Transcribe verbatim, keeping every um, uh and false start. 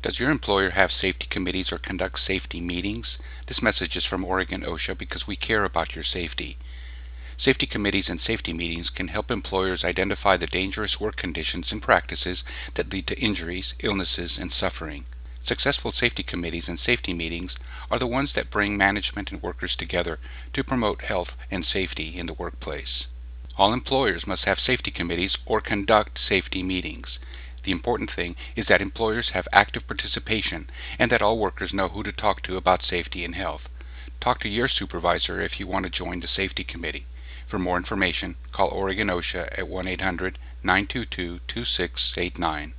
Does your employer have safety committees or conduct safety meetings? This message is from Oregon OSHA because we care about your safety. Safety committees and safety meetings can help employers identify the dangerous work conditions and practices that lead to injuries, illnesses, and suffering. Successful safety committees and safety meetings are the ones that bring management and workers together to promote health and safety in the workplace. All employers must have safety committees or conduct safety meetings. The important thing is that employers have active participation and that all workers know who to talk to about safety and health. Talk to your supervisor if you want to join the safety committee. For more information, call Oregon OSHA at one eight hundred, nine two two, two six eight nine.